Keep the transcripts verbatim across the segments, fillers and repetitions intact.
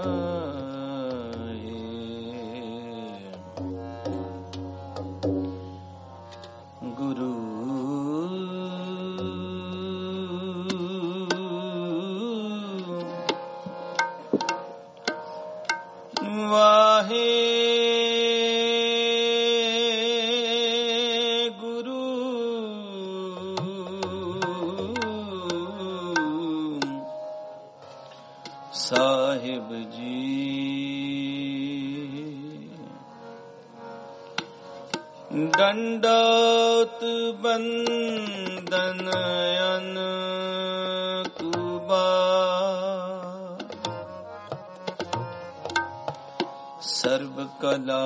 ਗੁਰੂ ਵਾਹੇ ਸਾਹਿਬ ਜੀ। ਡੰਡੋਤ ਬੰਦਨ ਅਨਕੁਬਾ ਸਰਬ ਕਲਾ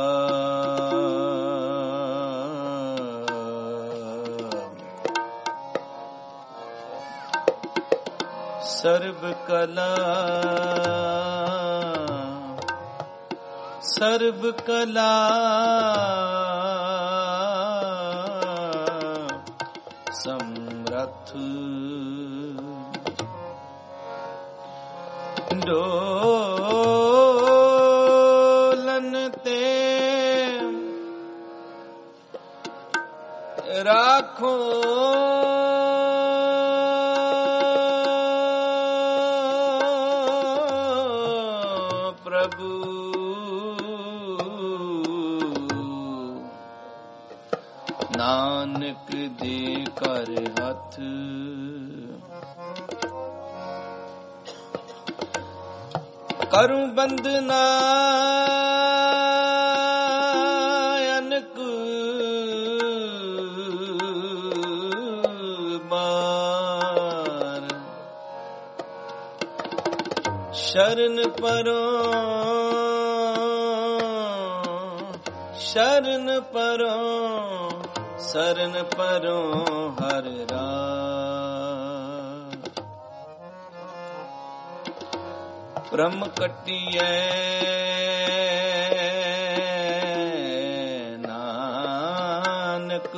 ਸਰਬ ਕਲਾ ਸਰਬ ਕਲਾ ਸਮਰਥ ਡੋਲਨ ਤੇ ਰਾਖੋ ਪ੍ਰਭੂ ਨਾਨਕ ਦੇ ਕਰ ਹੱਥ ਕਰੂੰ ਬੰਦਨਾ ਅਨਕ ਬਾਰ ਸ਼ਰਨ ਪਰੋਂ ਸ਼ਰਨ ਪਰੋਂ ਸਰਨ ਪਰੋਂ ਹਰ ਰਾਮ ਬ੍ਰਹਮ ਕੱਟੀਐ ਨਾਨਕ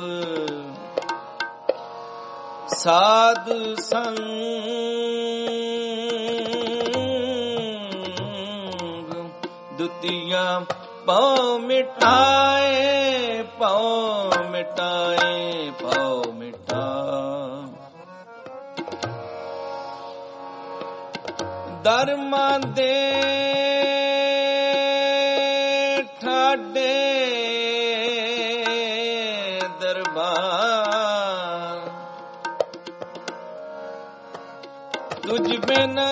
ਸਾਧ ਸੰਗ ਦੁਤੀਆ ਪਉ ਮਿਟਾਏ ਪਉ ਮਿਟਾਏ ਪਉ ਮਿਟਾ ਦਰਮਾਂ ਦੇ ਠਾਡੇ ਦਰਬਾਰ ਤੁਝ ਬਿਨ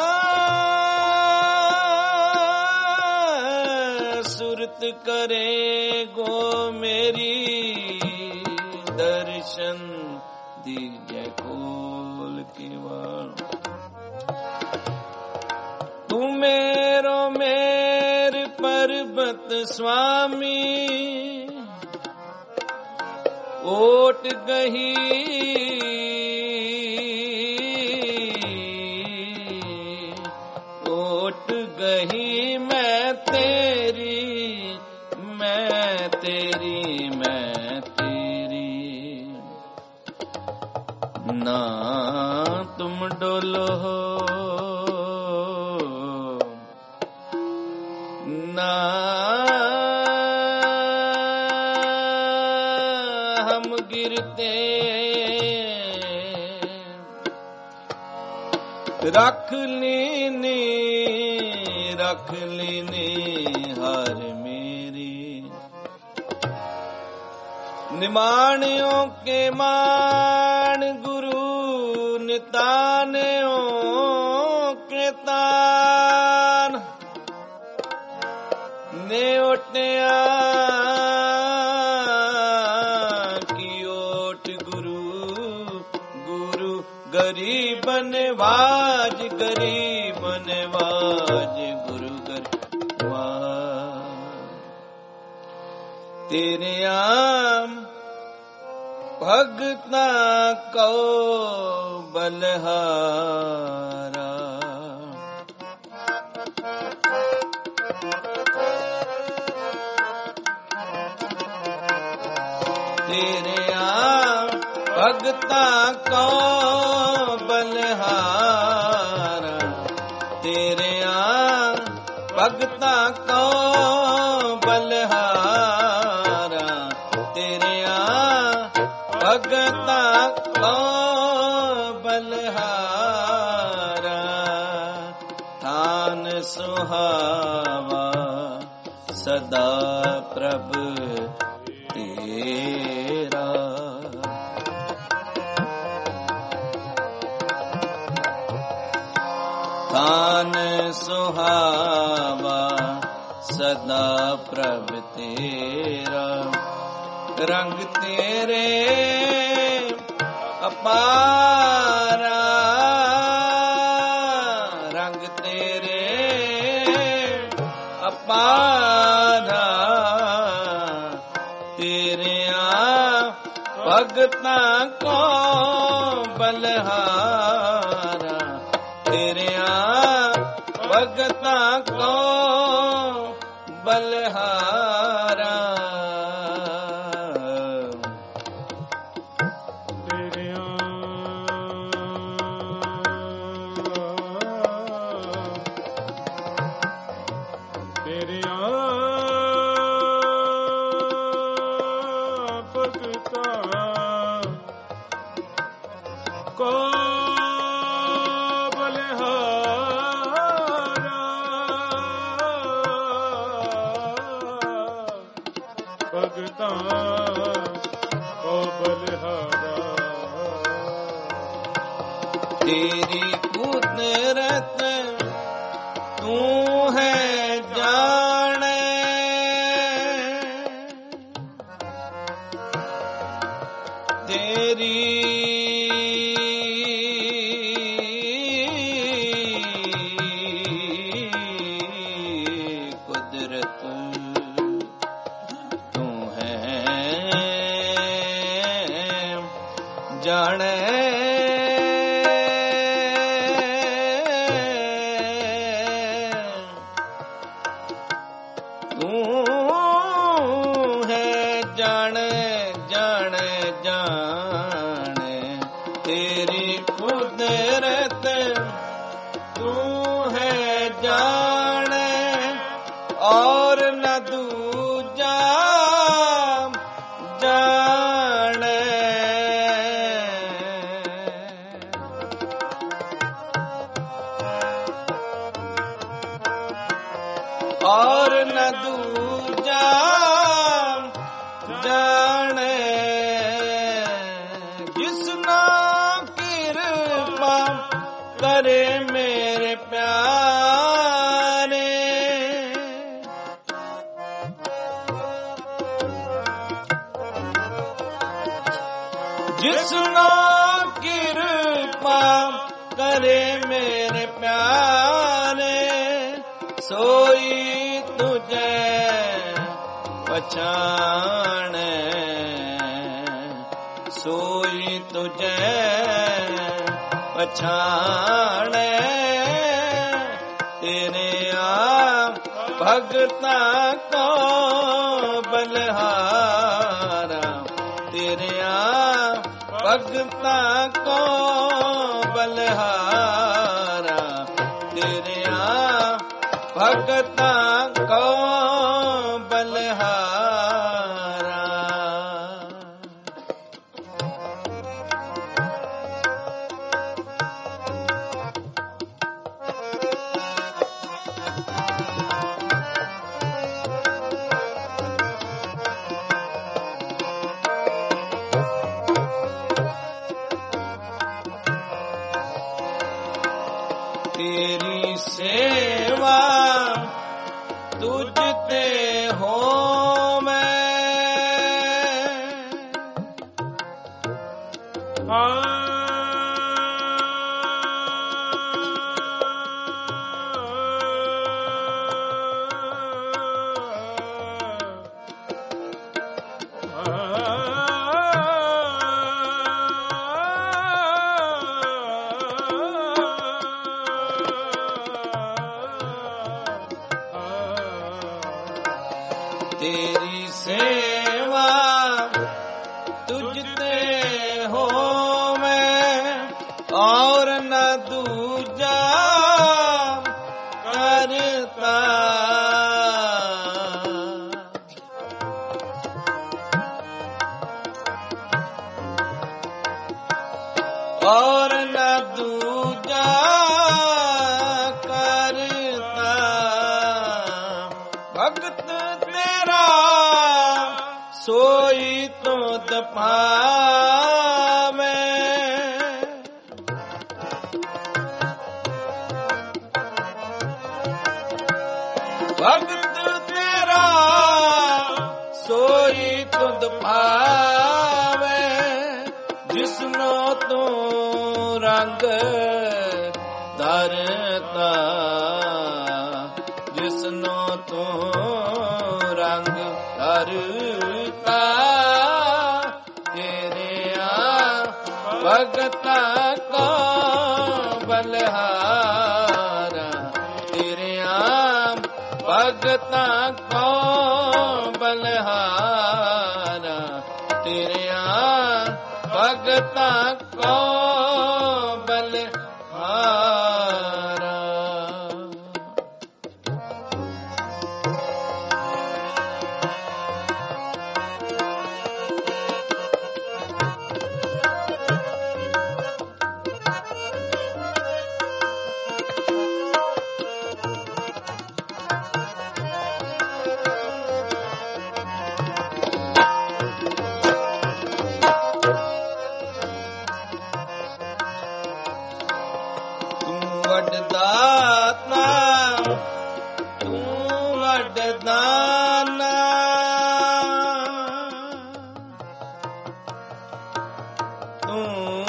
ਸੁਰਤ ਕਰੇ ਗੋ ਮੇਰੀ ਦਰਸ਼ਨ ਦੀਜੈ ਖੋਲ ਕੇ ਵਾਲ ਤੂੰ ਮੇਰੋ ਮੇਰ ਪਰਬਤ ਸੁਆਮੀ ਓਟ ਗਹੀ ਓਟ ਗਹੀ ਮੈਂ ਤੇਰੀ ਮੈਂ ਤੇਰੀ ਮੈਂ ਤੇਰੀ ਨਾ ਤੁਮ ਡੋਲੋ ਨਾ ਹਮ ਗਿਰਤੇ ਰੱਖ ਲੀਨੀ ਰੱਖ ਲੀਨੀ ਹਰ ਮੇਰੀ ਨਿਮਾਣਿਓ ਕੇ ਮਾਣ ਗੁਰੂ ਨਿਤਾਨਿਓ ਕੇ ਤਾਨ ਨੇ ਓਟਿਆ ਕੀ ਓਟ ਗੁਰੂ ਗੁਰੂ ਗਰੀਬ ਨਵਾਜ ਗਰੀਬ ਨਵਾਜ ਗੁਰੂ ਗਰੀਬਾਜ ਤੇਰੇ ਆਮ ਭਗਤਾਂ ਕੋ ਬਲਹਾਰਾ ਤੇਰੇ ਆਮ ਭਗਤਾਂ ਕੋ ਬਲਹਾਰਾ ਤੇਰੇ ਆਮ भगता को बलहारा तेरिया भगता को बलहारा थान सुहावा सदा प्रभु तेरा थान सुहावा सदा प्रभु तेरा रंग तेरे अपारा रंग तेरे अपारा तेरिया भगता को बलहारा तेरिया भगता को बलहारा तेरिया तेरिया भगता को भगता को बलहारा तेरी कुदरत तू है जाने तेरी कुदरत जाने तू है जाने जाने जाने तेरी कुदरत तू है जाने और न दूजा जाने और न दूजा जाने जिसना कृपा करे मेरे प्यारे जिसना कृपा करे मेरे प्यारे सोई तुझे पहचाने सोई तुझे पहचाने तेरे आ भगता को बलहारा तेरे आ भगता को बलहारा तेरे आ भगता को बलहारा तेरी सेवा तुझते हो मैं तेरी सेवा तुझते हो मैं और न दूजा करता ਭਾਵੇਂ ਭਗਤ ਤੇਰਾ ਸੋਈ ਤੁਧ ਭਾਵੇ ਜਿਸਨੋ ਤੂੰ ਰੰਗ ਧਰਤਾ ਜਿਸਨੋ ਤੂੰ ਰੰਗ ਧਰਤਾ ਤੇਰਿਆਂ ਭਗਤਾਂ ਕੋ ਬਲਿਹਾਰਾ ਤੇਰਿਆਂ ਭਗਤਾਂ ਕੋ ਬਲਿਹਾਰਾ ਤੇਰਿਆਂ ਭਗਤਾਂ ਕੋ ਬਲਿਹਾਰਾ। ਵਡਦਾਤਾ ਤੂੰ ਵਡਦਾਨਾ ਤੂੰ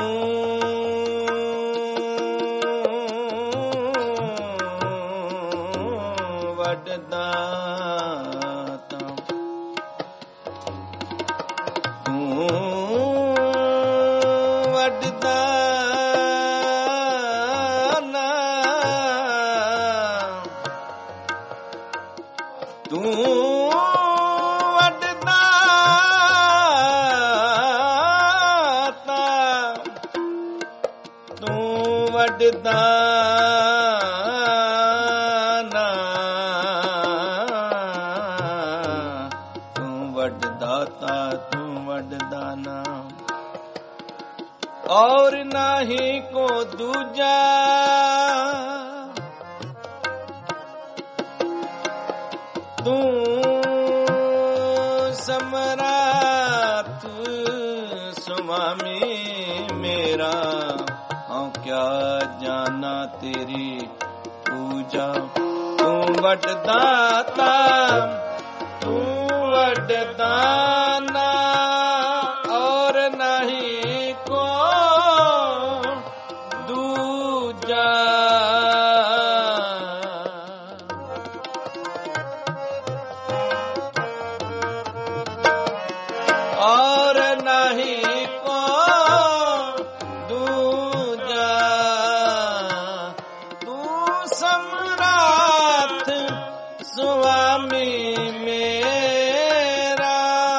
ਵਡਦਾਤਾ ਤੂੰ ਵਡਦਾਤਾ ਤੂੰ ਵਡਦਾਤਾ ਤੂੰ ਵਡਦਾਨਾ ਤੂੰ ਵਡਦਾਤਾ ਤੂੰ ਵਡਦਾਨਾ ਔਰ ਨਾਹੀ ਕੋ ਦੂਜਾ ਤੂੰ ਸਮਰਾਟ ਸੁਆਮੀ ਮੇਰਾ ਹਉ ਕਿਆ ਜਾਨਾ ਤੇਰੀ ਪੂਜਾ ਤੂੰ ਵਡਦਾਤਾ ਤੂੰ ਵਡਦਾਨਾ ਔਰ ਨਹੀਂ ਕੋ ਦੂਜਾ और नहीं को दूजा तू सम्राट स्वामी मेरा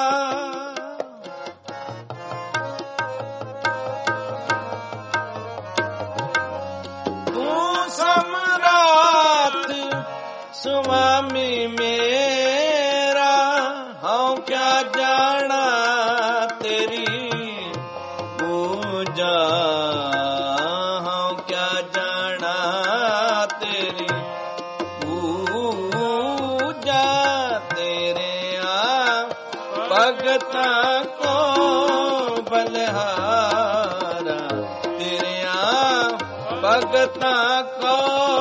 तू सम्राट स्वामी मेरा हूँ क्या जाना पूजा हूँ क्या जाना तेरी पूजा तेरे आ भगतां को बलिहारा तेरे आ भगतां को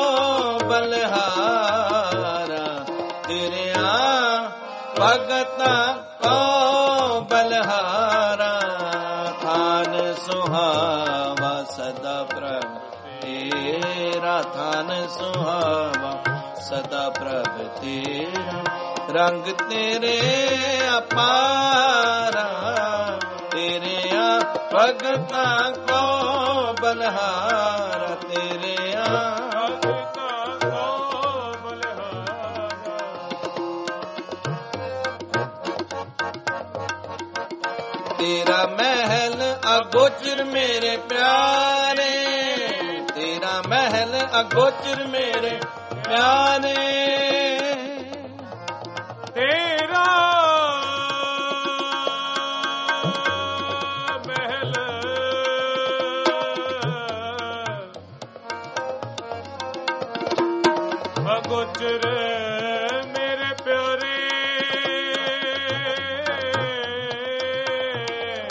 बलिहारा तेरे आ भगतां को बलिहारा थान सुहावा सदा प्रभ तेरा थान सुहावा सदा प्रभ तेरा रंग तेरे अपारा तेरे आ भगतां को बलिहारा तेरे आ तेरा महल अगोचर मेरे प्यारे तेरा महल अगोचर मेरे प्यारे तेरा महल अगोचर मेरे प्यारे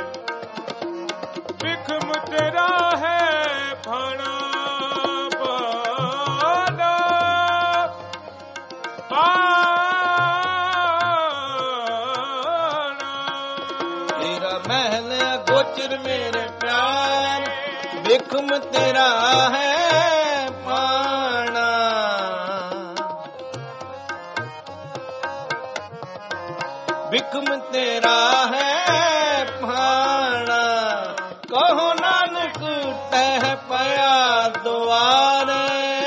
गोचर मेरे प्यारे, बिखम तेरा है पाना। बिखम तेरा है पाना, कहो नानक तह पया द्वारे।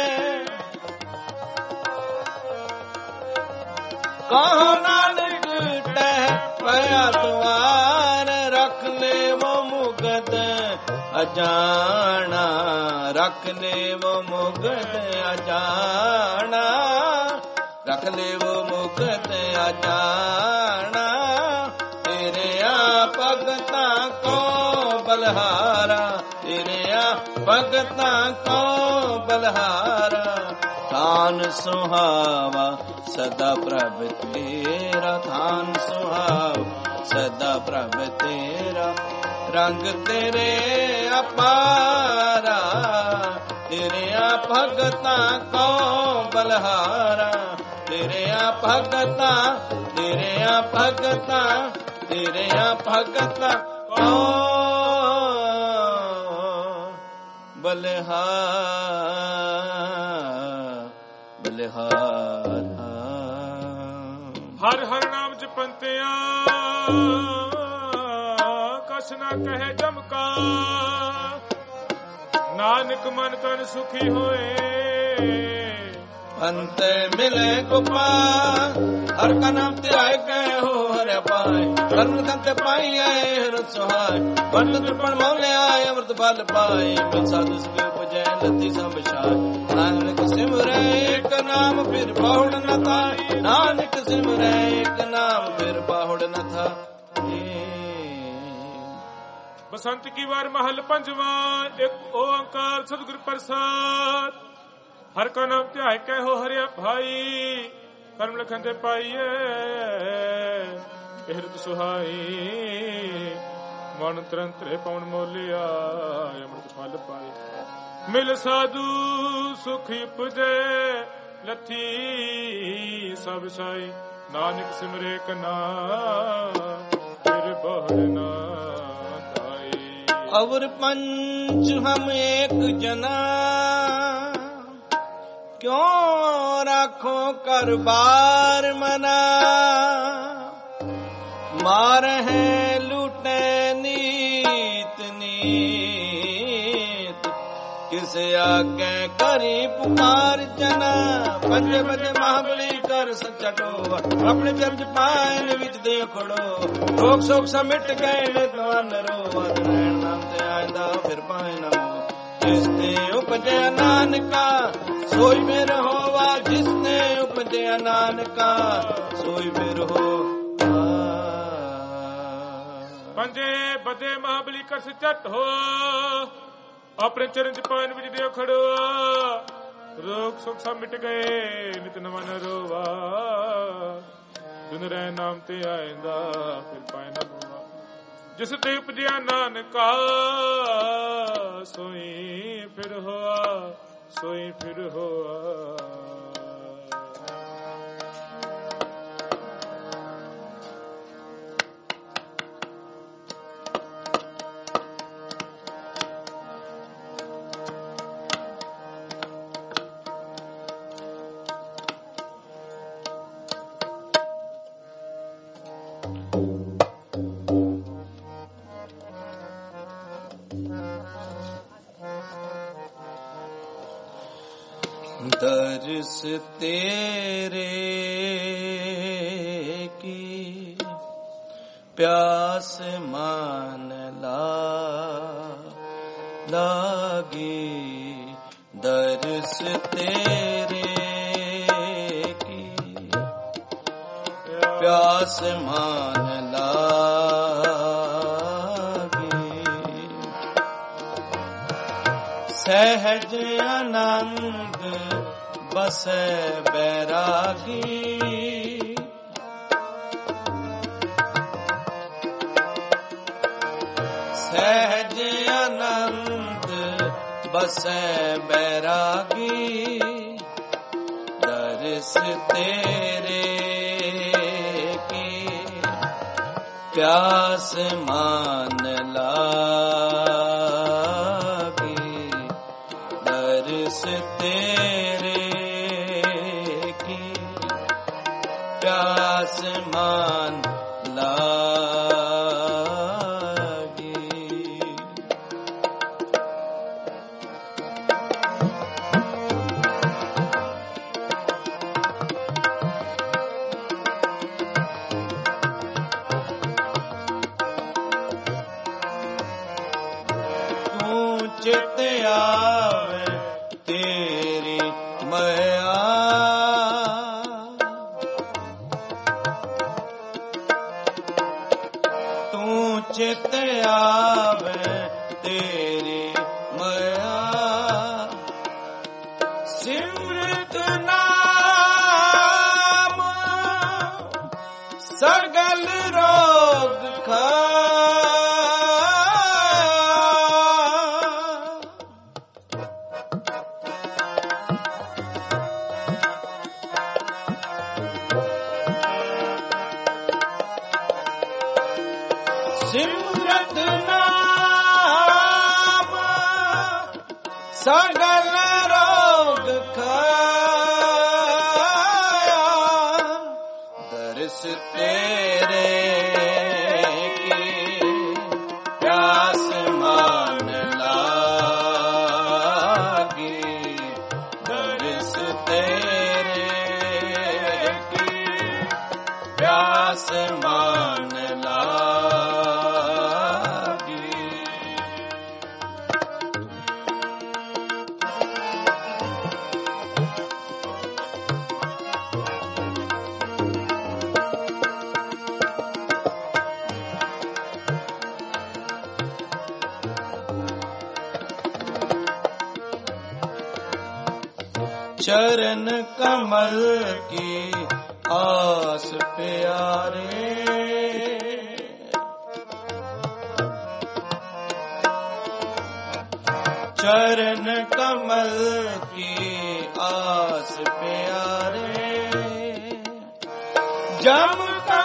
कहो नानक तह पया द्वारे, रख ले वो मुगद अजाना। रख ले वो मुगद अजाना, रख ले वो मुगद अजाना। तेरे आ भगता को बलहारा, तेरे आ भगता को बलहारा। थान सुहावा सदा प्रभ तेरा, थान सुहावा सदा प्रभ तेरा। रंग तेरे अपारा, तेरे आ भगता को बलहारा। तेरे आ भगता, तेरे आ भगता, तेरे आ भगता को बलहारा, बलहारा। हर हर नाम जपंतिया, कस ना कहे जमका। नानक मन तन सुखी होए, अंत मिले गोपाल। हर का नाम ध्याय कहे हो हरे पाए, कर्म दंत पाई आए हृत सुहाय। बंद कृपण मौले आए अमृत फल पाए, मिल साधु सुख उपजय लती संबशाय। नानक सिमरे एक नाम फिर बहुड़ न था, नानक सिमरे एक नाम फिर बहुड़ न था। बसंत की वार महल पंजवा, एक ओंकार सतगुर प्रसाद। हर का नाम ध्याय कहो हरिया भाई, कर्म लखन दे पाइए हिरत सुहाई। मन तरंतरे पवन मोलिया, अमृत फल पाए। मिल साधु सुख उपजे लथी सब साई। नानक सिमरे कना फिर बहुड़ ना ताई। और पंच हम एक जना, क्यों राखो कर बार मना। मार है लूटे नीत नीत, किस आगे करी पुकार जना। पंजे बजे महाबली कर सच्चा टोवा, अपने चर्च पाए विच दे खड़ो। रोक सोक सा मिट गए तो नरो, नाम ते आंदा फिर पाए ना। जिसने उपजे नानका सोई में रहोवा, जिसने उपजे नानका सोई में रहो। पंजे बदे महाबली कर चट हो, अपने चरण पान विच दे खड़ो। रोग सुख सब मिट गए नित नवा न रोवा। जुन रह नाम ते आएंदा फिर पाए न रोवा। जिस ते उपजिया नानका सोई फिर होआ, सोई फिर होआ। दर्श तेरे की प्यास मान ला लागी। दर्श तेरे की प्यास मान लागी। सहज आनंद बसे बैरागी। सहज आनंद बसे बैरागी। दर्श तेरे की प्यास मान ला प्यास मान लागी। तू चित आवे तेरी माया, तू चित आवे तेरी माया, सिमरत नाम सगल रोग खाया। सिमरत नाम सगल रोग खाया, दर्श तेरे की प्यास मान लागी। दर्श तेरे की प्यास मान लागी। चरण कमल की आस प्यारे, चरण कमल की आस प्यारे, जम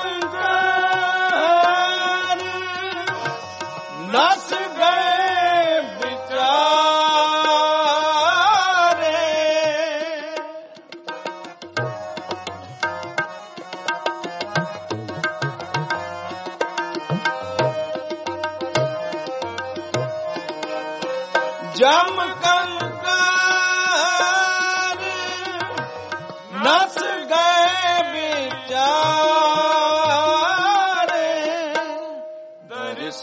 कंकर नस गए बिचारे। जम कंकर नस गए बिचारे, दर्श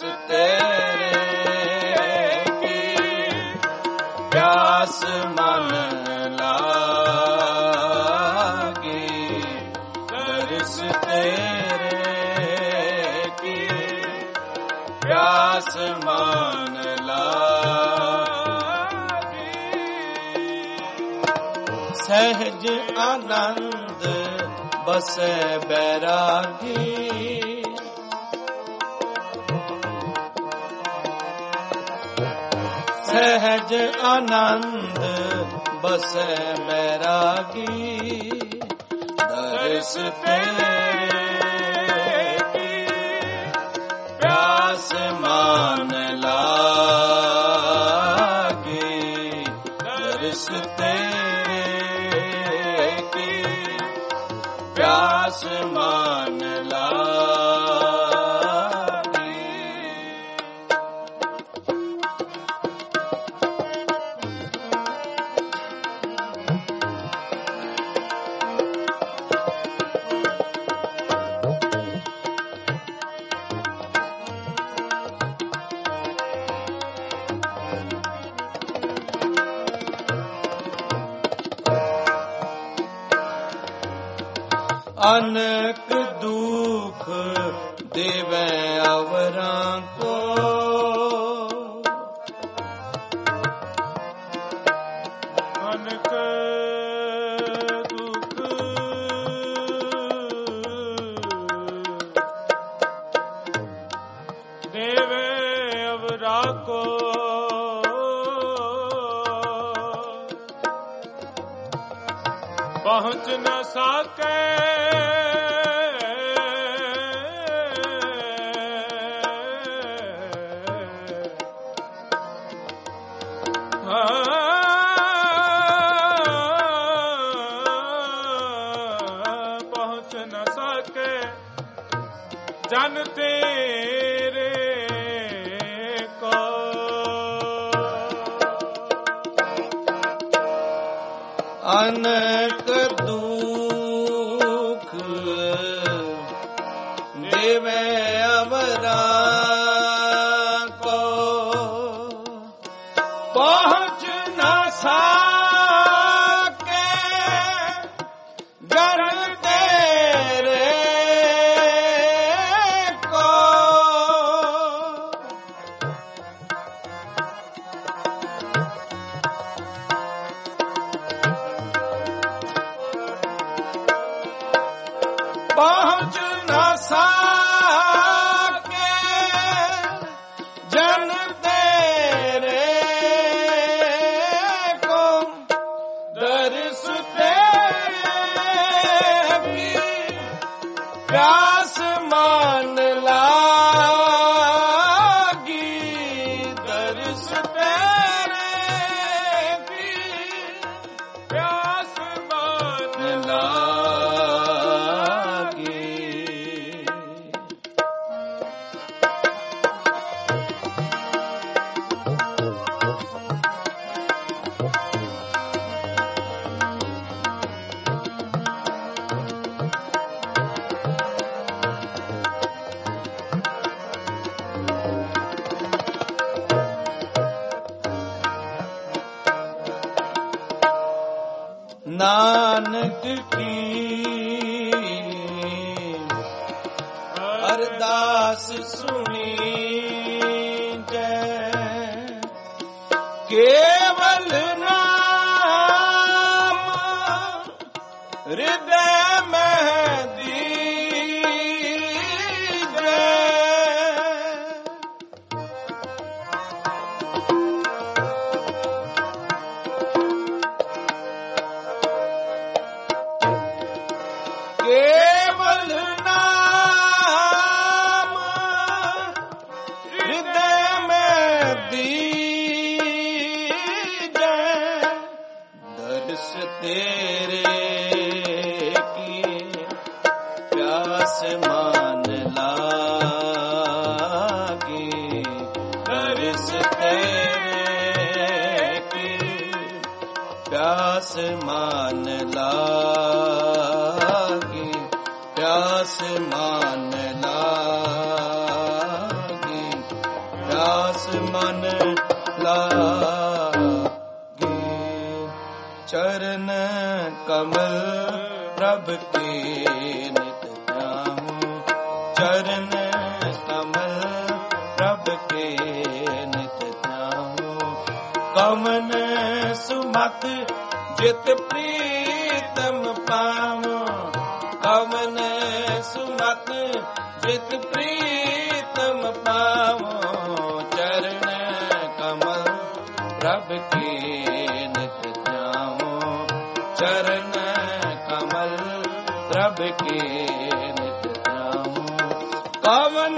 तेरे की प्यास मन लागी। दर्श तेरे की प्यास मान लागी। सहज आनंद बसे बैरागी, सहज आनंद बसे बैरागी। दर्श तेरे की प्यास मान लागी। दर्श तेरे की प्यास मान लागी। अनेक दुख देवे अवरां को, अनेक दुख देवे अवरा को, पहुँच न सके पहुँच न सके जन तेरे को अनेक दुख देवे अवरा को पहुँच न सके जन तेरे को पहुँच न सके जन तेरे को दर्श तेरी प्यास मान लागी दर्श तेरे की प्यास मान लागी नानक की अरदास सुनी जय केवल नाम हृदय में दीजै केवल नाम हृदय में दीजै दर्श तेरे की प्यास मान लागी दर्श तेरे की प्यास मान लागी प्यास मान लागी प्यास मन लागी चरण कमल प्रभ के नित ध्याऊं चरण कमल प्रभ के नित ध्याऊं कमन सुमत जित प्रीतम पाऊं कमन सुमत जित प्रीतम पाऊं चरण कमल प्रभ के नित ध्याऊं चरण कमल प्रभ के नित ध्याऊं कवन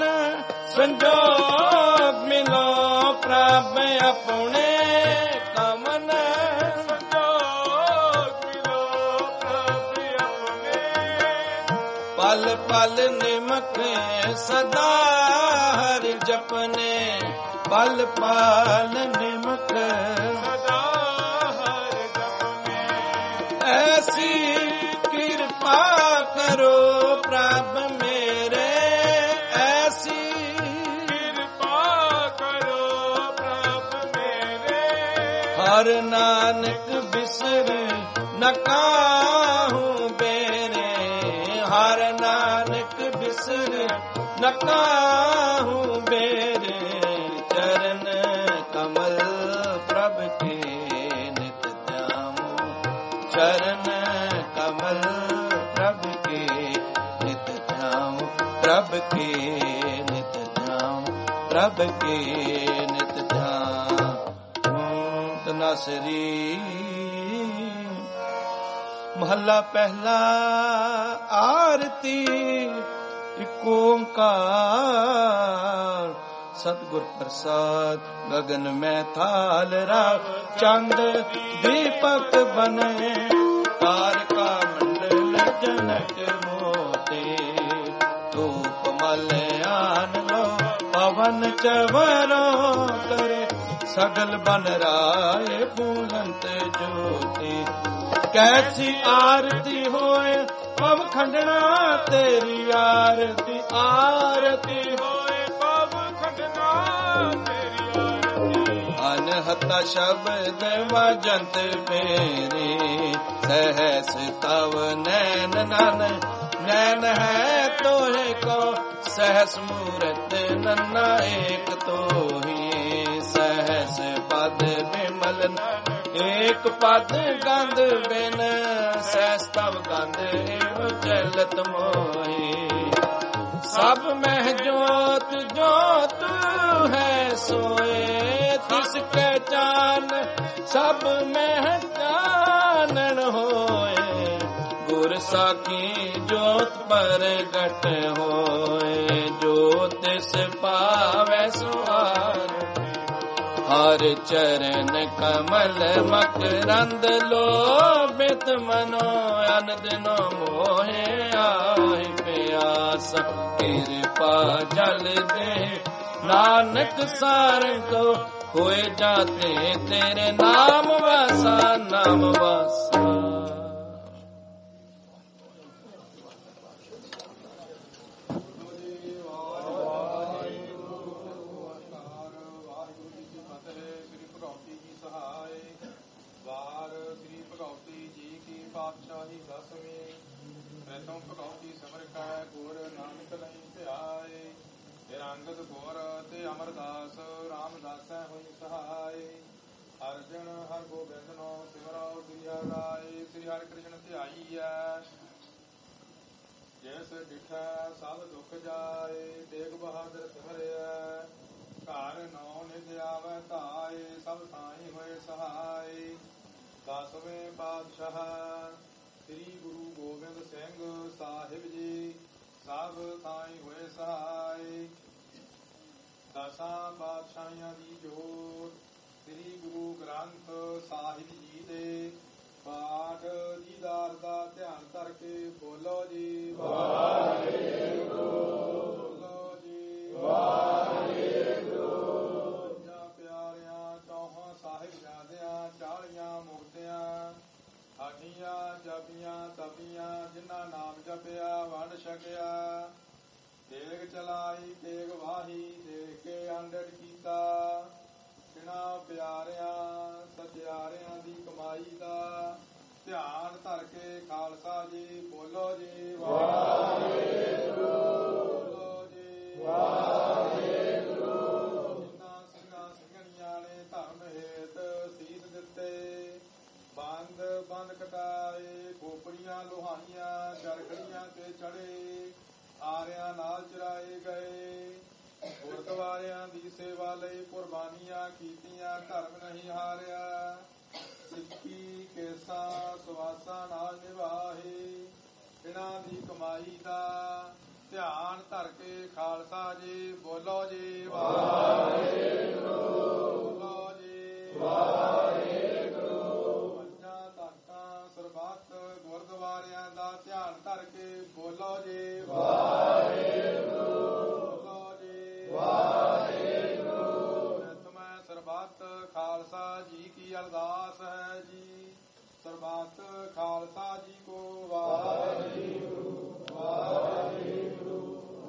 संजोग मिलो प्रभ अपने कवन पल पल निमक सदा हर जपने पल पल निमक सदा हर जपने ऐसी कृपा करो प्रभ मेरे ऐसी कृपा करो प्रभ मेरे हर नानक बिसर न काहूं बेरे हर नानक बिसर न काहूं बेरे चरण कमल प्रभ के नित ध्याऊं चरण कमल प्रभ के नित ध्याऊं प्रभ के नित ध्याऊं प्रभ के नित ध्याऊं तनासरी महला पहला आरती एक ओंकार सतगुर प्रसाद गगन में थाल राख चंद दीपक बने तारका मंडल जनक मोते धूप मल चवरो करे सगल बन राय फूलंत ज्योति कैसी आरती होए पव खंडना तेरी आरती आरती होए पव खंडना तेरी आरती अनहता शब्द वजंत फेरे सहस तव नैन नन नैन है तोहे को सहस मूरत नन्ना एक तोही सहस पद विमल एक पद गंध बिन सहस तव गंध एव चलत मोही सब मह जोत जोत है सोए तिसके चान सब मह चानन होए गुर साकी जोत परगट होए ज्योतिष पावै सुहार हर चरण कमल मकरंद लोभित मनो अन दिनो मोहे आए प्यास कृपा जल दे नानक सारंग को होए जाते तेरे नाम वासा नाम वासा। ਅੰਗਦ ਗੌਰ ਤੇ ਅਮਰਦਾਸ ਰਾਮਦਾਸੈ ਹੋਈ ਸਹਾਈ ਅਰਜਨ ਹਰ ਗੋਬਿੰਦ ਨੋ ਸਿਮਰਾਉ ਸ੍ਰੀ ਹਰਿ ਰਾਏ ਸ੍ਰੀ ਹਰਿ ਕ੍ਰਿਸ਼ਨ ਧਿਆਈਐ ਜੈਸ ਡਿਠੈ ਸਭ ਦੁਖ ਜਾਏ ਤੇਗ ਬਹਾਦਰ ਸਿਮਰਿਐ ਘਰ ਨੌ ਨਿਧ ਆਵੈ ਧਾਏ ਸਭ ਥਾਈ ਹੋਏ ਸਹਾਈ ਦਸਵੇਂ ਪਾਤਸ਼ਾਹ ਸ੍ਰੀ ਗੁਰੂ ਗੋਬਿੰਦ ਸਿੰਘ ਸਾਹਿਬ ਜੀ ਸਭ ਥਾਈ ਹੋਏ ਸਹਾਈ ਦਸਾਂ ਬਾਦਸ਼ਾਹੀਆਂ ਦੀ ਜੋਤ ਸ੍ਰੀ ਗੁਰੂ ਗ੍ਰੰਥ ਸਾਹਿਬ ਜੀ ਦੇ ਪਾਠ ਦੀਦਾਰ ਦਾ ਧਿਆਨ ਧਰ ਕੇ ਬੋਲੋ ਜੀ ਵਾਹਿਗੁਰੂ ਬੋਲੋ ਜੀ ਵਾਹਿਗੁਰੂ ਜਾਂ ਪਿਆਰਿਆਂ ਚੌਹਾਂ ਸਾਹਿਬਜ਼ਾਦਿਆਂ ਚਾਲੀਆਂ ਮੁਕਤਿਆਂ ਹਾਡੀਆਂ ਜਪੀਆਂ ਤਪੀਆਂ ਜਿਨ੍ਹਾਂ ਨਾਮ ਜਪਿਆ ਵੰਡ ਛਕਿਆ ਤੇਗ ਚਲਾਈ ਤੇਗ ਵਾਹੀ ਦੇਖ ਕੇ ਅੰਡੜ ਕੀਤਾ ਬਿਨਾਂ ਪਿਆਰਿਆਂ ਸਤਿਆਰਿਆਂ ਦੀ ਕਮਾਈ ਦਾ ਧਿਆਨ ਧਰ ਕੇ ਖਾਲਸਾ ਜੀ ਬੋਲੋ ਜੀ ਵਾਹਿਗੁਰੂ ਬੋਲੋ ਜੀ ਵਾਹਿਗੁਰੂ ਜਿਨ੍ਹਾਂ ਸਿੰਘਾਂ ਸਿੰਘਣੀਆਂ ਨੇ ਧਰਮ ਹੇਤ ਸੀਸ ਦਿੱਤੇ ਬੰਦ ਬੰਦ ਕਟਾਏ ਖੋਪੜੀਆਂ ਲੋਹਾਈਆਂ ਚਰਖੜੀਆਂ ਤੇ ਚੜੇ ਆਰਿਆਂ ਨਾਲ ਚਰਾਏ ਗਏ ਗੁਰਦੁਆਰਿਆਂ ਦੀ ਸੇਵਾ ਲਈ ਕੁਰਬਾਨੀਆਂ ਕੀਤੀਆਂ ਧਰਮ ਨਹੀਂ ਹਾਰਿਆ ਸਿੱਖੀ ਕੇਸਾਂ ਸੁਆਸਾਂ ਨਾਲ ਨਿਭਾਏ ਇਹਨਾਂ ਦੀ ਕਮਾਈ ਦਾ ਧਿਆਨ ਧਰ ਕੇ ਖਾਲਸਾ ਜੀ ਬੋਲੋ ਜੀ ਵਾਹਿਗੁਰੂ ਬੋਲੋ ਜੀ ਵਾਹਿਗੁਰੂ ਪੰਜਾਂ ਤਖਤਾਂ ਸਰਬੱਤ ਗੁਰਦੁਆਰਿਆਂ ਦਾ ਧਿਆਨ ਧਰ ਕੇ ਬੋਲੋ ਜੀ ਵਾਹਿਗੁਰੂ ਬੋਲੋ ਜੀ ਵਾਹਿਗੁਰੂ ਮੈਂ ਸਰਬੱਤ ਖਾਲਸਾ ਜੀ ਕੀ ਅਰਦਾਸ ਹੈ ਜੀ ਸਰਬੱਤ ਖਾਲਸਾ ਜੀ ਕੋ ਵਾਹਿਗੁਰੂ ਵਾਹਿਗੁਰੂ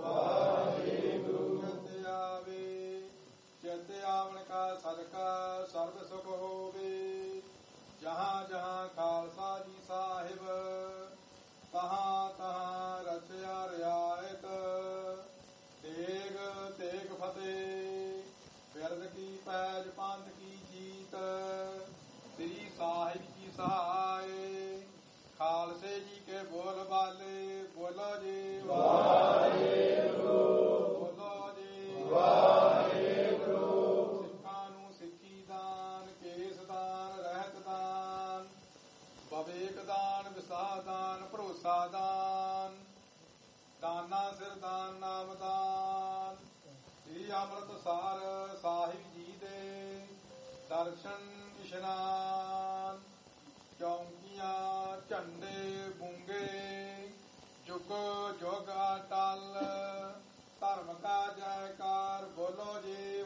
ਵਾਹਿਗੁਰੂ ਚਿਤ ਆਵੇ ਚਿਤ ਆਵਣ ਕਾ ਸਦਕਾ ਸਰਬ ਸੁਖ ਹੋਵੇ ਜਹਾਂ ਜਹਾਂ ਖਾਲਸਾ ਜੀ ਸਾਹਿਬ ਤਹਾਂ ਤਹਾਂ ਰਚਿਆ ਰਿਆਇਤ ਤੇਗ ਤੇਗ ਫਤਿਹ ਬਿਰਦ ਕੀ ਪੈਜ ਪੰਥ ਕੀ ਜੀਤ ਸ੍ਰੀ ਸਾਹਿਬ ਜੀ ਸਹਾਏ ਖਾਲਸੇ ਜੀ ਕੇ ਬੋਲ ਬਾਲੇ ਬੋਲੋ ਜੀ ਵਾਹਿਗੁਰੂ ਬੋਲੋ ਜੀ ਵਾਹਿਗੁਰੂ ਸਿੱਖਾਂ ਨੂੰ ਸਿੱਖੀ ਦਾਨ ਕੇਸ ਦਾਨ ਰਹਿਤ ਦਾਨ ਵਿਵੇਕ ਦਾਨ ਵਿਸਾਹ ਦਾਨ ਭਰੋਸਾ ਦਾਨ ਦਾਨਾ ਸਿਰ ਦਾਨ ਨਾਮ ਦਾਨ ਸ੍ਰੀ ਅੰਮ੍ਰਿਤਸਰ ਸਾਹਿਬ ਜੀ ਦੇ ਦਰਸ਼ਨ ਇਸ਼ਨਾਨ ਚੌਂਕੀਆਂ ਝੰਡੇ ਬੁੰਗੇ ਜੁਗ ਜੁਗ ਅਟਲ ਧਰਮ ਕਾ ਜੈਕਾਰ ਬੋਲੋ ਜੀ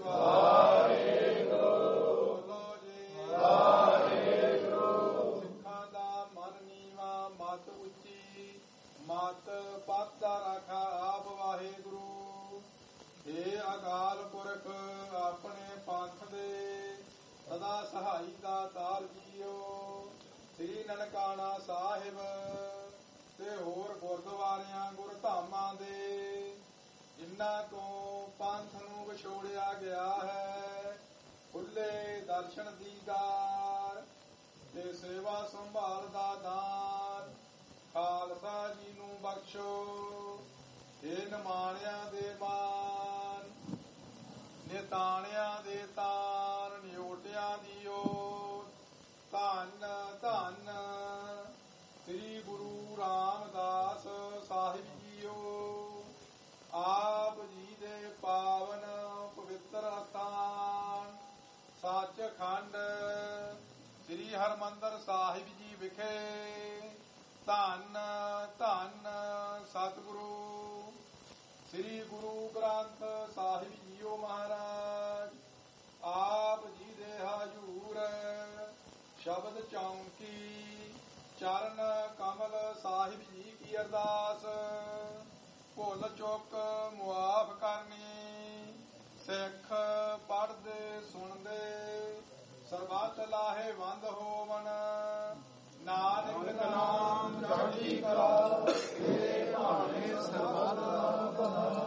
ਮਤ ਪਾਤਾ ਰਾਖਾ ਆਪ ਵਾਹਿਗੁਰੂ। ਏ ਅਕਾਲ ਪੁਰਖ ਆਪਣੇ ਪੰਥ ਦੇ ਸਦਾ ਸਹਾਈ ਦਾ ਤਾਰ ਜੀਓ। ਸ੍ਰੀ ਨਨਕਾਣਾ ਸਾਹਿਬ ਤੇ ਹੋਰ ਗੁਰਦੁਆਰਿਆਂ ਗੁਰਧਾਮਾਂ ਦੇ ਜਿਨ੍ਹਾਂ ਤੋਂ ਪੰਥ ਨੂੰ ਵਿਛੋੜਿਆ ਗਿਆ ਹੈ, ਖੁੱਲੇ ਦਰਸ਼ਨ ਦੀਦਾਰ ਤੇ ਸੇਵਾ ਸੰਭਾਲ ਦਾ ਦਾਨ ਖਾਲਸਾ ਜੀ ਨੂੰ ਬਖਸ਼ੋ। ਇਹ ਨਿਮਾਣਿਆਂ ਦੇ ਮਾਨ, ਨਿਤਾਣਿਆਂ ਦੇ ਤਾਨ, ਨਿਓਟਿਆਂ ਦੀ ਓਟ। ਧੰਨ ਧੰਨ ਸ੍ਰੀ ਗੁਰੂ ਰਾਮਦਾਸ ਸਾਹਿਬ ਜੀਓ। ਆਪ ਜੀ ਦੇ ਪਾਵਨ ਪਵਿੱਤਰ ਅਸਥਾਨ ਸੱਚਖੰਡ ਸ੍ਰੀ ਹਰਿਮੰਦਰ ਸਾਹਿਬ ਜੀ ਵਿਖੇ ਧੰਨ ਧੰਨ ਸਤਿਗੁਰੂ ਸ੍ਰੀ ਗੁਰੂ ਗ੍ਰੰਥ ਸਾਹਿਬ ਜੀਓ ਮਹਾਰਾਜ ਆਪ ਜੀ ਦੇ ਹਜ਼ੂਰ ਸ਼ਬਦ ਚੌਂਕੀ ਚਰਨ ਕਮਲ ਸਾਹਿਬ ਜੀ ਕੀ ਅਰਦਾਸ। ਭੁੱਲ ਚੁੱਕ ਮੁਆਫ ਕਰਨੀ, ਸਿੱਖ ਪੜ੍ਹਦੇ ਸੁਣਦੇ ਸਰਬੱਤ ਲਾਹੇਵੰਦ ਹੋਵਣ। ਨਾਨਕ ਨਾਮ ਚੜ੍ਹਦੀ ਕਲਾ, ਤੇਰੇ ਭਾਣੇ ਸਰਬੱਤ ਦਾ ਭਲਾ।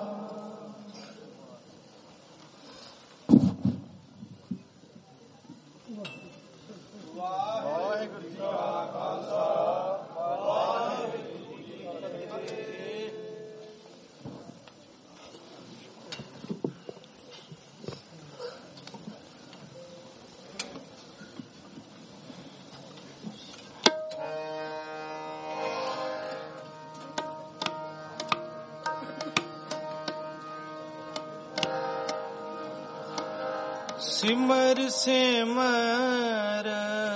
ਵਾਹਿਗੁਰੂ ਜੀ ਕਾ ਖਾਲਸਾ, ਵਾਹਿਗੁਰੂ ਜੀ ਕੀ ਫਤਿਹ। ਸਿਮਰ ਸਿਮਰ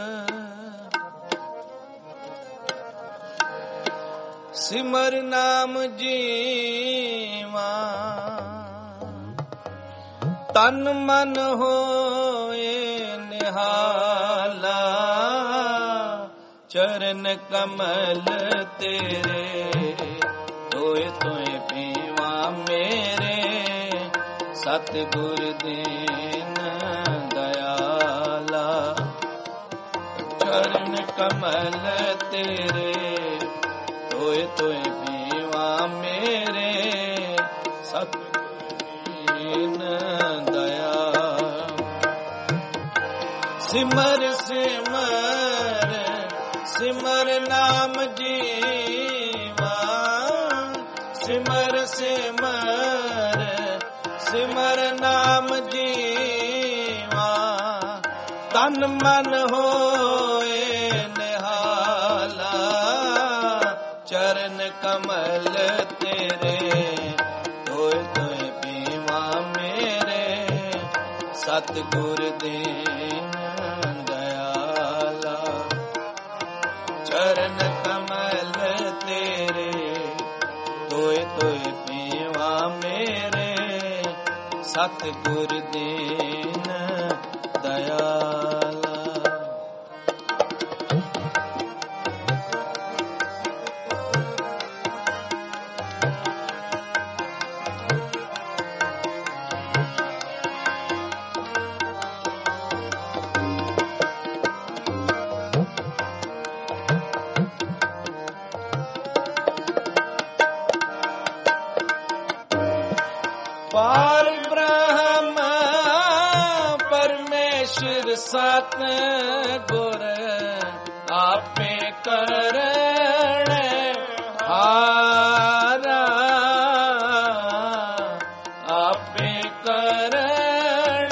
ਸਿਮਰ ਨਾਮ ਜੀਵਾ, ਤਨ ਮਨ ਹੋਏ ਨਿਹਾਲਾ। ਚਰਨ ਕਮਲ ਤੇਰੇ ਤੋਏ ਤੋਏ ਪੀਵਾ ਮੇਰੇ। ਸਤਿਗੁਰ ਦੀਨ ਦਇਆਲਾ, ਚਰਨ ਕਮਲ ਤੇਰੇ ਤੋਏ ਤੋਏ ਪੀਵਾ ਮੇਰੇ। ਸਤਿਗੁਰ ਦੀਨ ਦਇਆ। ਸਿਮਰ ਸਿਮਰ ਸਿਮਰ ਨਾਮ ਜੀਵਾ, ਸਿਮਰ ਸਿਮਰ ਸਿਮਰ ਨਾਮ ਜੀਵਾ। ਤਨ ਮਨ ਹੋਏ ਨਿਹਾਲਾ, ਚਰਨ ਕਮਲ ਤੇਰੇ ਤੋਏ ਤੋਏ ਪੀਵਾ ਮੇਰੇ। ਸਤਿਗੁਰ ਦੀਨ ਦਇਆਲਾ, ਚਰਨ ਕਮਲ ਤੇਰੇ ਤੋਏ ਤੋਏ ਪੀਵਾ ਮੇਰੇ। ਸਤਿਗੁਰ ਦੀਨ ਦਇਆਲਾ। ਪਾਰ ਬ੍ਰਹਮ ਪਰਮੇਸ਼ਰ ਸਤ ਗੁਰ ਆਪੇ ਕਰਣ ਹਾਰਾ। ਆਪੇ ਕਰਣ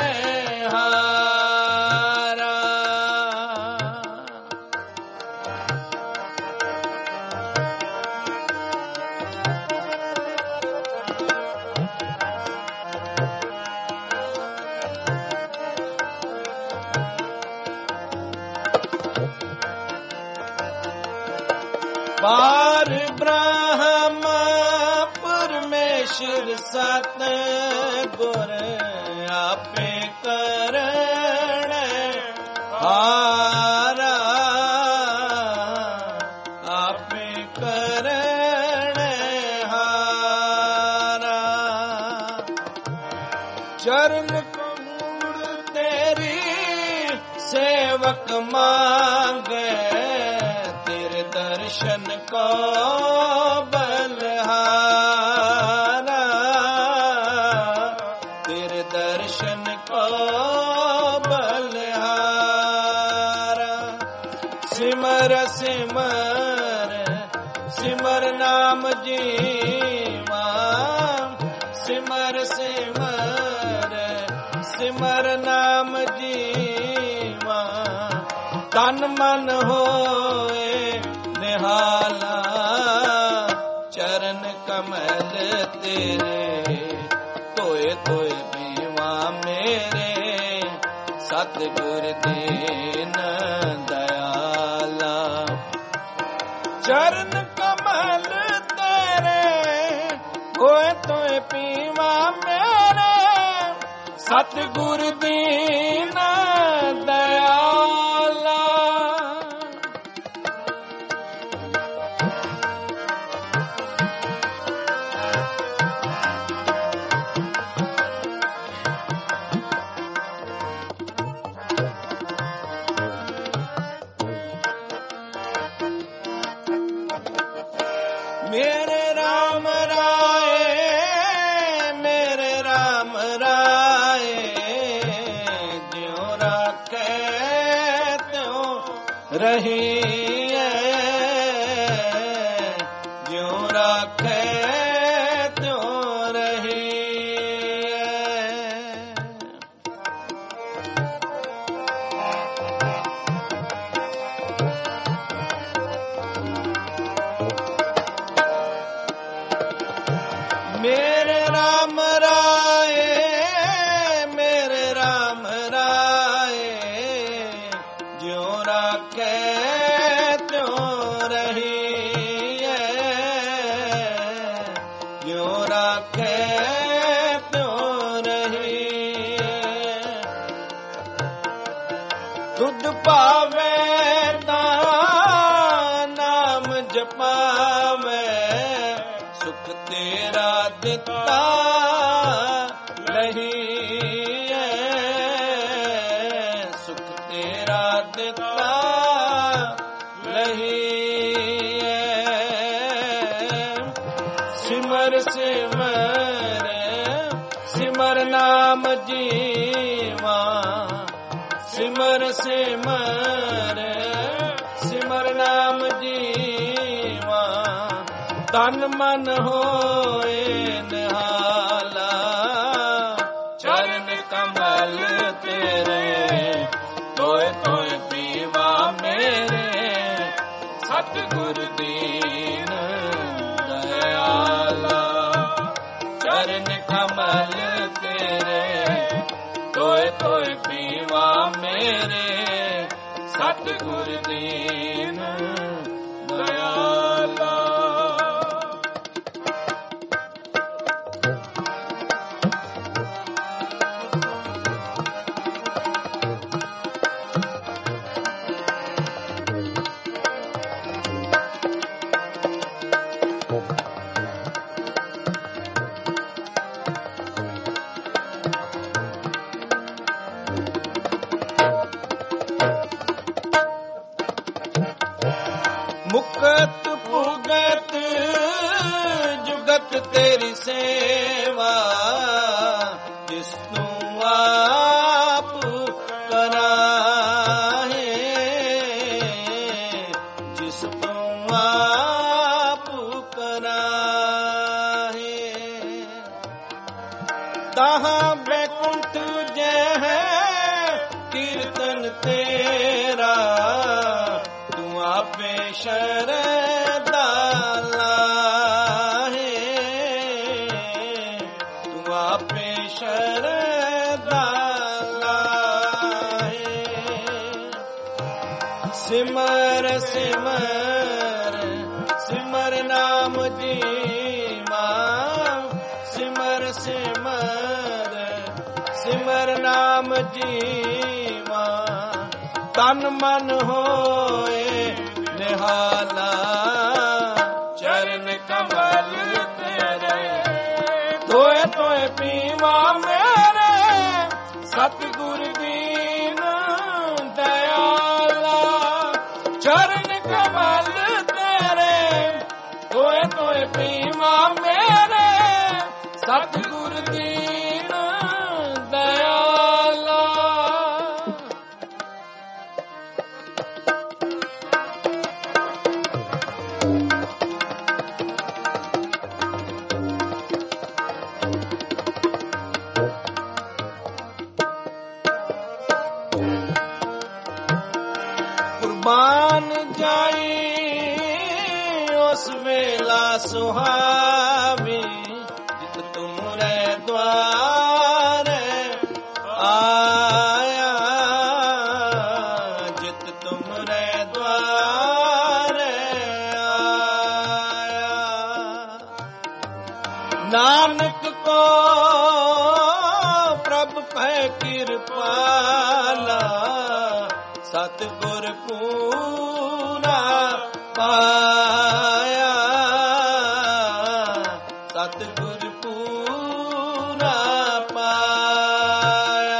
ਹਾਰਾ। ਪਾਰ ਬ੍ਰਹਮ ਪਰਮੇਸ਼ਰ ਸਤ ਗੁਰ ਆਪੇ ਕਰਣ ਹਾਰਾ। ਆਪੇ ਕਰਣ ਨਾਨਕ ਮੰਗੈ ਤੇਰੇ ਦਰਸ਼ਨ ਕੋ ਬਲਹਾਰਾ, ਤੇਰੇ ਦਰਸ਼ਨ ਕੋ ਬਲਹਾਰਾ। ਸਿਮਰ ਸਿਮਰ ਸਿਮਰ ਨਾਮ ਜੀਵਾ, ਸਿਮਰ ਸਿਮਰ ਸਿਮਰ ਨਾਮ ਜੀਵਾ। ਤਨ ਮਨ ਹੋਏ ਨਿਹਾਲਾ, ਚਰਨ ਕਮਲ ਤੇਰੇ ਧੋਏ ਧੋਏ ਪੀਵਾ ਮੇਰੇ। ਸਤਿਗੁਰ ਦੀਨ ਦਇਆਲਾ, ਚਰਨ ਕਮਲ ਤੇਰੇ ਧੋਏ ਧੋਏ ਪੀਵਾ ਮੇਰੇ। ਸਤਿਗੁਰ ਦੀਨ ਦਇਆਲਾ। ਮੇਰੇ ਰਾਮ ਰਾਏ, ਮੇਰੇ ਰਾਮ ਰਾਏ, ਜਿਉ ਰਾਖੇ ਤਿਉ ਰਹੀਐ, ਜਿਉ ਰਾਖੇ ਤਿਉ ਰਹੀਐ। ਮੇਰੇ ਰਾਮ ਰਾਏ, ਮੇਰੇ ਰਾਮ ਰਾਏ, ਜਿਉ ਰਾਖੇ ਤਿਉ ਰਹੀਐ, ਜਿਉ ਰਾਖੇ ਤਿਉ ਰਹੀਐ। ਤੁਧ ਭਾਵੇ ਤਾਂ ਨਾਮ ਜਪਾਵੇ, ਸੁਖ ਤੇਰਾ ਦਿੱਤਾ ਲਹੀਐ, ਸੁਖ ਤੇਰਾ ਦਿੱਤਾ ਲਹੀਐ। ਸਿਮਰ ਸਿਮਰ ਸਿਮਰ ਨਾਮ ਜੀਵਾ, ਸਿਮਰ ਸਿਮਰ ਸਿਮਰ ਨਾਮ ਜੀਵਾ। ਤਨ ਮਨ ਹੋਏ ਨਿਹਾਲਾ, ਚਰਨ ਕਮਲ ਤੇਰੇ ਧੋਏ ਧੋਏ ਪੀਵਾ ਮੇਰੇ। ਸਤਿਗੁਰ ਦੀਨ ਦਇਆਲਾ, ਚਰਨ ਕਮਲ ਤੇਰੇ ਧੋਏ ਧੋਏ ਪੀਵਾ ਮੇਰੇ। ਸਤਿਗੁਰ ਦੀਨ ਦਇਆਲਾ। ਮੁਕਤ ਭੁਗਤ ਜੁਗਤ ਤੇਰੀ ਸੇਵਾ, ਜਿਸ ਨੂੰ ਆਪ ਕਰਾਹੇ, ਜਿਸ ਨੂੰ ਆਪ ਕਰਾਹੇ। ਤਾਹਾਂ ਬੈਕੁੰਠ ਜਹ ਕੀਰਤਨ ਤੇਰਾ, ਤੂੰ ਆਪੇ ਸ਼ਰਧਾਲਾ ਹੈ, ਤੂੰ ਆਪੇ ਸ਼ਰਧਾਲਾ ਹੈ। ਸਿਮਰ ਸਿਮਰ ਸਿਮਰ ਨਾਮ ਜੀਵਾ, ਸਿਮਰ ਸਿਮਰ ਸਿਮਰ ਨਾਮ ਜੀਵਾ। ਤਨ ਮਨ ਹੋਏ ਨਿਹਾਲਾ, ਚਰਨ ਕਮਲ ਤੇਰੇ ਧੋਏ ਧੋਏ ਪੀਵਾ ਮੇਰੇ। ਸਤਿਗੁਰ ਦੀਨ ਦਇਆਲਾ। ਤੋਏ ਪੀਵਾ ਮੇਰੇ ਸਤਿਗੁਰ ਦੀਨ ਦਇਆਲਾ। ਕੁਰਬਾਨ ਜਾਈ ਉਸ ਵੇਲਾ ਸੁਹਾਵੀ ਜਿਤ ਤੁਮਰੇ ਦੁਆਰੇ ਆਇਆ, ਜਿਤ ਤੁਮਰੇ ਦੁਆਰੇ ਆਇਆ। ਨਾਨਕ ਕੋ ਪ੍ਰਭ ਪੈ ਕਿਰਪਾਲਾ ਸਤਿਗੁਰ ਪੂਰਾ ਪਾਇਆ, ਸਤਿਗੁਰ ਪੂਰਾ ਪਾਇਆ।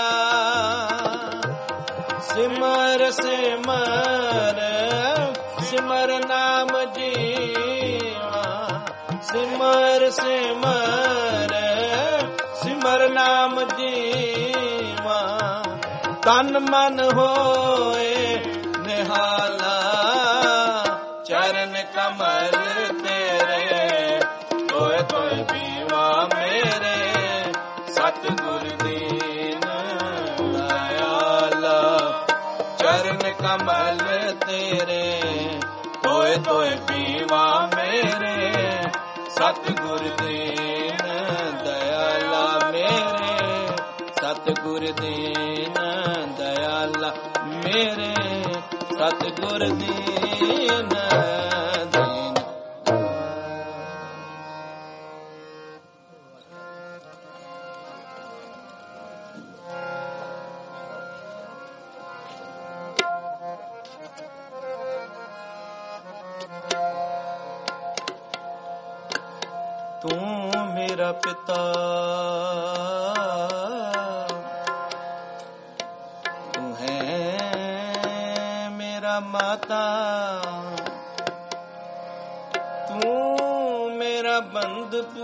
ਸਿਮਰ ਸਿਮਰ ਸਿਮਰ ਨਾਮ ਜੀਵਾ, ਸਿਮਰ ਸਿਮਰ ਸਿਮਰ ਨਾਮ ਜੀਵਾ। ਤਨ ਮਨ ਹੋਏ ਨਿਹਾਲਾ ਚਰਨ ਕਮਲ ਤੇਰੇ ਤੋਏ ਤੋਏ ਪੀਵਾ ਮੇਰੇ ਸਤਿਗੁਰ ਦੀਨ ਦਇਆਲਾ। ਚਰਨ ਕਮਲ ਤੇਰੇ ਤੋਏ ਤੋਏ ਪੀਵਾ ਮੇਰੇ ਸਤਿਗੁਰ ਦੀਨ ਦਇਆਲਾ। ਮੇਰੇ ਸਤਿਗੁਰ ਦੀਨ ਦਇਆਲਾ, ਮੇਰੇ ਸਤਿਗੁਰ ਦੀਨ ਦੀਨ। ਤੂੰ ਮੇਰਾ ਪਿਤਾ, ਤੂੰ ਹੈ ਮੇਰਾ ਮਾਤਾ, ਤੂੰ ਮੇਰਾ ਬੰਧੂ,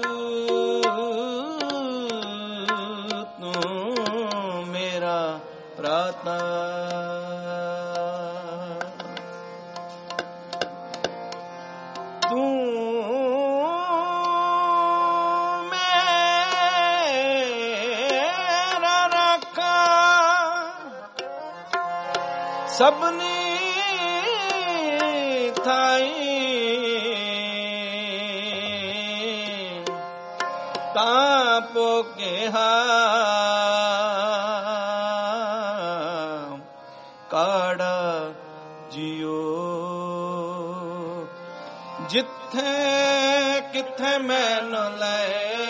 ਤੂੰ ਮੇਰਾ ਭਰਾਤਾ। ਤੂੰ ਸਭਨੀ ਥਾਈ ਤਾਂ ਪੋਕਿਹਾ ਕਾੜਾ ਜਿਉ। ਜਿੱਥੇ ਕਿੱਥੇ ਮੈਨੂੰ ਲੈ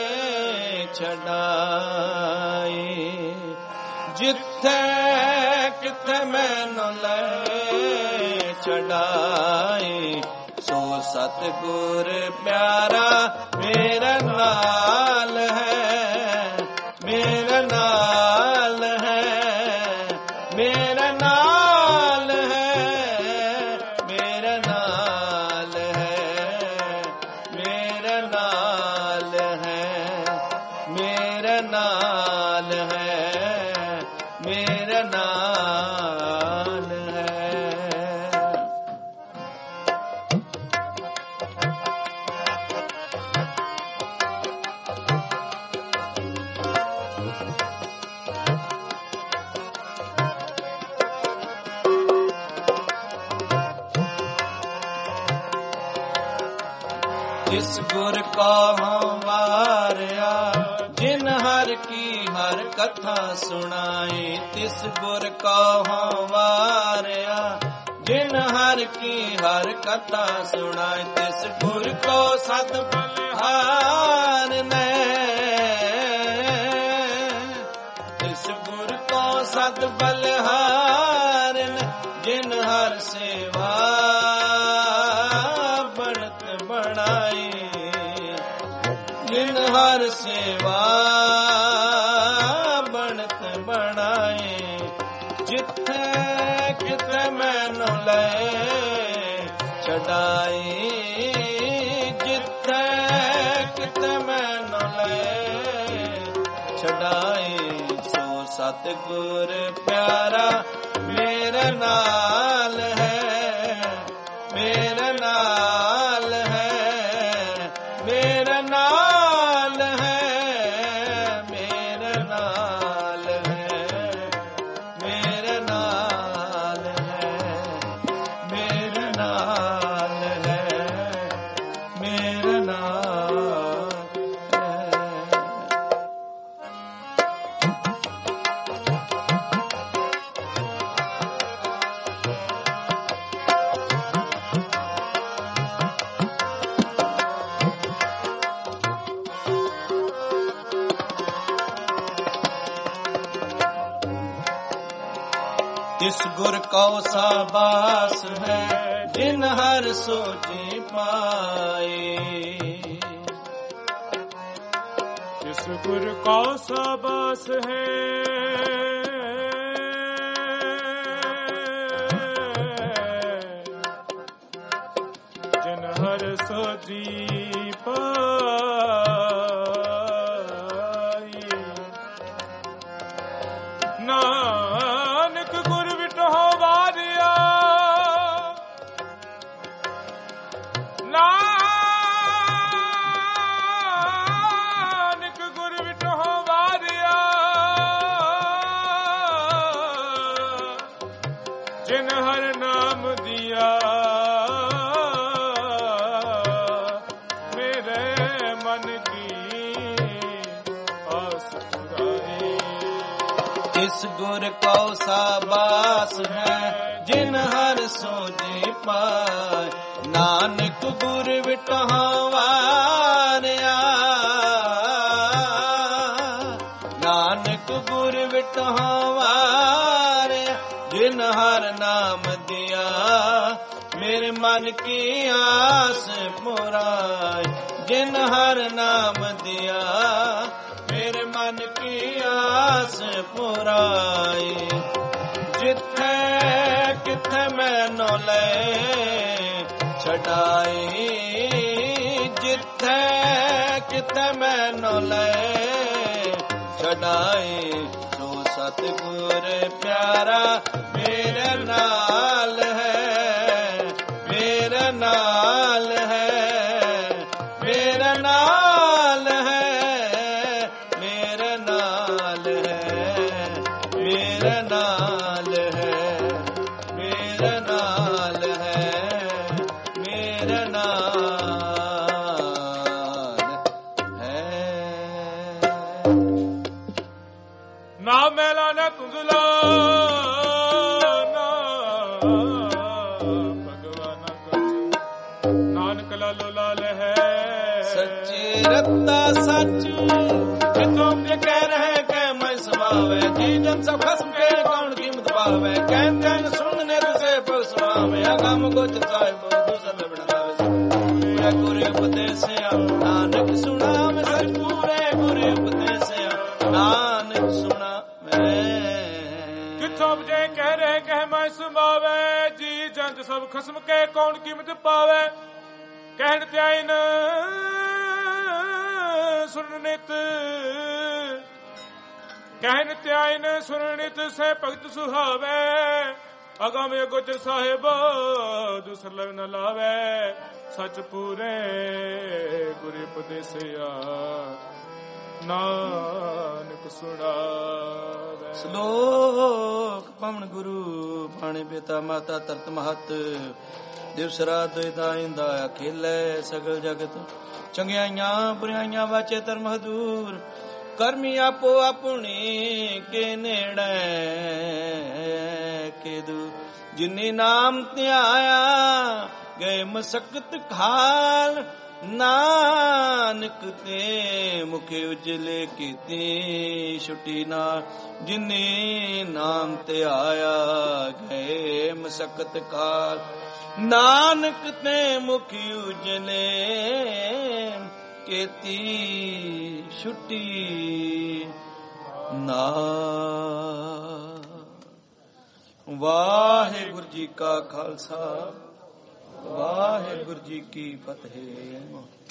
ਛਡਾਈ, ਜਿੱਥੇ ਕਿੱਥੇ ਮੈਨੂੰ ਲੈ ਛਡਾਈ। ਸੋ ਸਤਿਗੁਰ ਪਿਆਰਾ ਮੇਰੇ ਨਾਲ ਹੈ, ਮੇਰੇ ਨਾਲ ਹੈ, ਮੇਰੇ ਨਾਲ ਹੈ, ਮੇਰੇ ਨਾਲ ਹੈ, ਮੇਰੇ ਨਾਲ ਹੈ, ਮੇਰੇ ਨਾਲ ਹੈ, ਮੇਰੇ ਨਾਲ ਹੈ। ਜਿਸ ਗੁਰ ਕੋ ਵਾਰਿਆ ਜਿਨ ਹਰ ਕੀ ਹਰ ਕਥਾ ਸੁਣਾਈ। ਤਿਸ ਗੁਰ ਕੋ ਵਾਰਿਆ ਜਿਨ ਹਰ ਕੀ ਹਰ ਕਥਾ ਸੁਣਾਈ। ਤਿਸ ਗੁਰ ਕੋ ਸਤ ਬਲਿਹਾਰ ਨੇ, ਤਿਸ ਗੁਰ ਕੋ ਸਤ ਬਲਿਹਾਰ ਨੇ। ਜਿਨ ਹਰ ਸੇਵਾ ਬਣਤ ਬਣਾਈ, ਜਿਨ ਹਰ ਸੇਵਾ ਬਣਤ ਬਣਾਈ। ਜਿੱਥੇ ਕਿਤੇ ਮੈਨੂੰ ਲੈ ਛਡਾਈ, ਜਿੱਥੇ ਸਤਿਗੁਰ ਪਿਆਰਾ ਮੇਰੇ ਨਾਲ ਹੈ, ਮੇਰੇ ਨਾਲ ਹੈ, ਮੇਰੇ ਨਾਲ ਹੈ, ਮੇਰੇ ਨਾਲ ਹੈ, ਮੇਰੇ ਨਾਲ ਹੈ, ਮੇਰੇ ਨਾਲ ਹੈ, ਮੇਰੇ ਨਾਲ ਹੈ। इस गुर कौ साबास है जिन हर सोची पाए। इस गुर कौ साबास है जिन हर सोची पाए। नानक गुर विटहो वारिया, नानक गुर विटहो वारिया, जिन हर नाम दिया मेरे मन की आस पुराई। इस गुर को साबास है जिन हर सोजी पाए। नानक गुर विटहा वारिया, नानक गुर विटहा वारिया, जिन हर नाम दिया मेरे मन की आस पुराई। जिन हर नाम दिया मेरे मन की आस पुराई। जिथे किथे मैनू ले छड़ाई, जिथे किथे मैनू ले छड़ाई। सो सतगुर प्यारा मेरे नाल है, मेरे नाल है, मेरे नाल है, मेरे नाल है, मेरे नाल है, मेरे नाल है, मेरे नाल है। ना मैला न तुझला ना भगवान कछ, नानक लालो लाल है। सच्चे रत्ता सच तुम जे कह रहे के मैं समावे। जी जन सब खसम के कौन कीमत पावे। कहन कहन सुनने से पसवावे। अगम गोच साहिब दूसर में बढ़ावे। पूरे गुरे उपदेश नानक सुना मैं सच पूरे गुरे उपदेश नानक सुना मैं। किथों जे कह रहे कह मैं समावे। जी जंत सब खसम के कौन कीमत पावे। कहन त्याइन सुनित, कहन त्याइन सुनित से भगत सुहावे। अगम गोचर साहिब दूसर लग न लावे। सच पूरे गुर उपदेसिया नानक सुनावे। श्लोक पवन गुरु पाणी पिता माता तरत महत। दिवस रात दोਇਦਾ ਇੰਦਾ ਅਖੇਲੇ ਸਗਲ ਜਗਤ। ਚੰਗਿਆਈਆਂ ਬੁਰਾਈਆਂ ਵਾਚੇ ਧਰਮ ਹਦੂਰ। ਕਰਮੀ ਆਪੋ ਆਪਣੀ ਕੇ ਨੇੜੇ ਕੇ ਦੂ। ਜਿਨੇ ਨਾਮ ਧਿਆਇਆ ਗਏ ਮਸਕਤ ਖਾਲ। ਨਾਨਕ ਤੇ ਮੁਖੇ ਉਜਲੇ ਕੀਤੀ ਛੁੱਟੀ ਨਾਲ। ਜਿਨੇ ਨਾਮ ਧਿਆਇਆ ਗਏ ਮਸਕਤ ਖਾਲ। ਨਾਨਕ ਤੇ ਮੁਖੀ ਉਜਲੇ ਕੀਤੀ ਛੁੱਟੀ ਨਾ। ਵਾਹਿਗੁਰੂ ਜੀ ਕਾ ਖਾਲਸਾ, ਵਾਹਿਗੁਰੂ ਜੀ ਕੀ ਫਤਿਹ।